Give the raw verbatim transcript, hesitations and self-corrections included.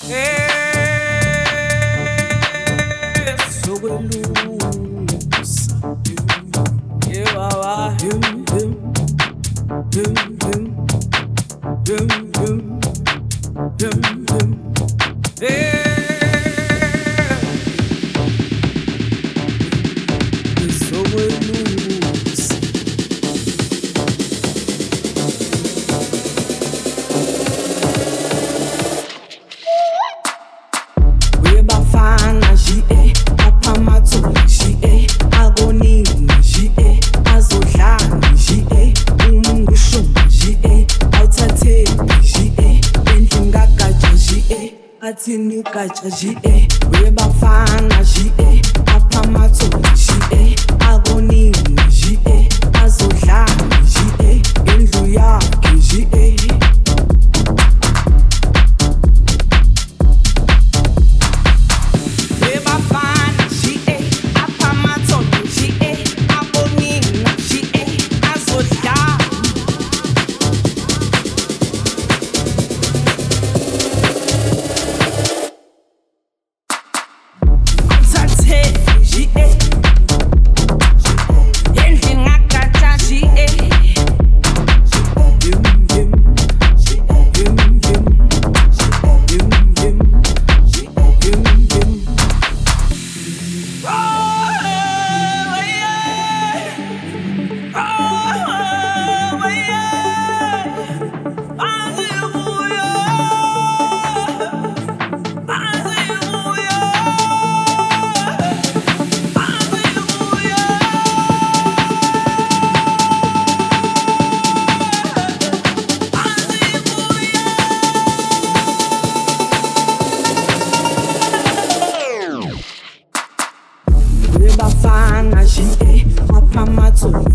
Gacha G A, webafana G A, aphamatholi G A, akonini G A, azodlala G A, indlu yakhe G A. Webafana G A, aphamatholi G A, akonini G A, azodlala. G A, endlini ngagatsha G A, yum yum, yum yum, yum yum, yum yum. Oh yeah, oh yeah, hallelujah, hallelujah. Bafana G A, aphamatholi